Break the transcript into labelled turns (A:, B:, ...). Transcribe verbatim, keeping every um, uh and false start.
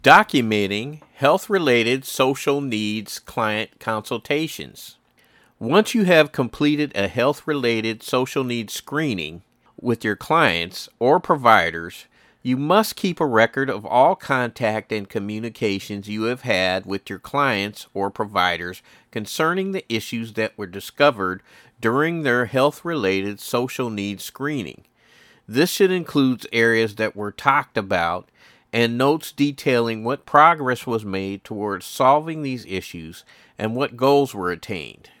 A: Documenting health-related social needs client consultations. Once you have completed a health-related social needs screening with your clients or providers, you must keep a record of all contact and communications you have had with your clients or providers concerning the issues that were discovered during their health-related social needs screening. This should include areas that were talked about and notes detailing what progress was made towards solving these issues and what goals were attained.